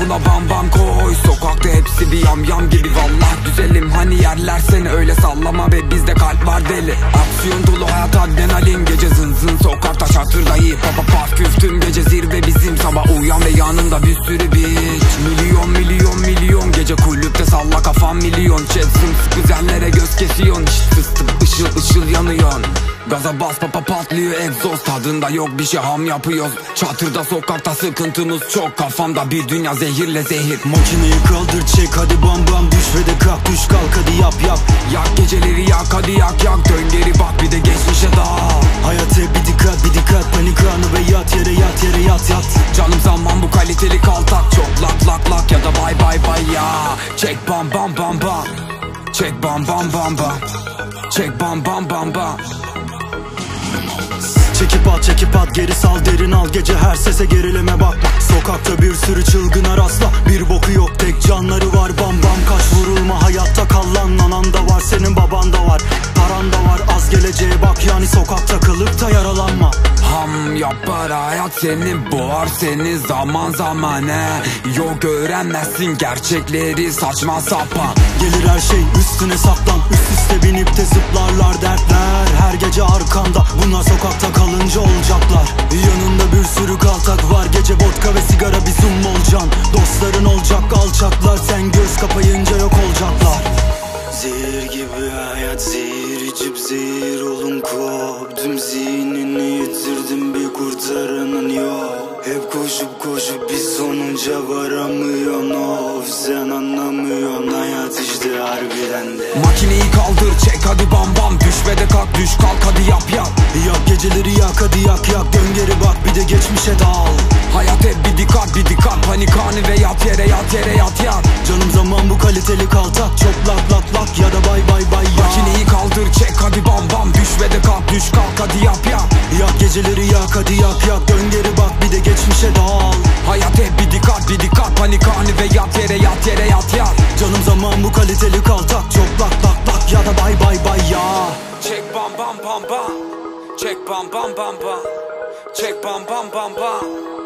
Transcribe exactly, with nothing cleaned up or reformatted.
buna bam bam koy. Sokakta hepsi bir yam yam gibi vallah güzelim. Hani yerler seni öyle sallama ve bizde kalp var deli. Aksiyon dolu hayat adrenalin, gece zın zın sokakta şatırda iyi papa pat küf tüm gece zirve bizim. Sabah uyan ve yanında bir sürü bitch. Milyon milyon milyon gece kulüpte salla kafam milyon. Chat sımsıkı zenlere göz kesiyon. Şşt fıstık ışıl ışıl yanıyorsun. Gaza bas papa patlıyor egzoz, tadında yok bir şey ham yapıyoruz. Çatırda sokakta sıkıntımız çok, kafamda bir dünya zehirle zehir. Makineyi kaldır çek hadi bam bam, düş ve de kalk, düş kalk hadi yap yap. Yak geceleri yak hadi yak yak, dön geri bak bir de geçmişe dal. Hayat hep bir dikkat bir dikkat, panik anı ve yat yere yat yere yat yat. Canım zaman bu kaliteli kaltak, çok lak lak lak ya da bay bay bay ya. Çek bam bam bam bam, çek bam bam bam bam, çek bam bam bam bam. Çekip at çekip at geri sal derin al, gece her sese gerileme bakma. Sokakta bir sürü çılgına rastla, bir boku yok tek canları var bam bam. Kaç vurulma hayatta kal lan, anan da var senin baban da var. Paran da var az geleceğe bak, yani sokakta kalıp da yaralanma. Ham yapar hayat seni, boğar seni zaman zaman he. Yok öğrenmezsin gerçekleri saçma sapan. Gelir her şey üstüne saklan, üst üste binip de zıplarlar dertler. Her gece arkanda bunlar sokakta kalınca olacaklar. Yanında bir sürü kaltak var, gece vodka ve sigara bir zoom olacaksın. Dostların olacak alçaklar, sen göz kapayınca yok olacaklar. Zehir gibi hayat zehir içip zehir olun koptum. Zihnini yitirdim bir kurtaranın yok. Hep koşup koşup bir sonuca varamıyorsun. Of sen anlamıyorsun, hayat işte harbiden de. Makineyi kaldır çek hadi bam bam, düş ve de kalk düş kalk hadi yap yap. Yak geceleri yak hadi yak yak, dön geri bak bir de geçmişe dal. Hayat hep bir dikkat bir dikkat, panik anı ve yat yere yat yere yat yat. Canım zaman bu kaliteli kaltak, çok lak lak lak ya da bay bay bay ya. Makineyi kaldır çek hadi bam bam, düş ve de kalk düş kalk hadi yap yap. Yak geceleri yak hadi yak yak, dön geri bak bir de geçmişe dal. Hayat hep bir dikkat bir dikkat, panik anı ve yat yere yat yere yat yat. Canım zaman bu kaliteli kaltak, çok lak lak lak ya da bay bay bay ya. Çek bam bam bam bam, çek bam bam bam bam, çek bam bam bam bam.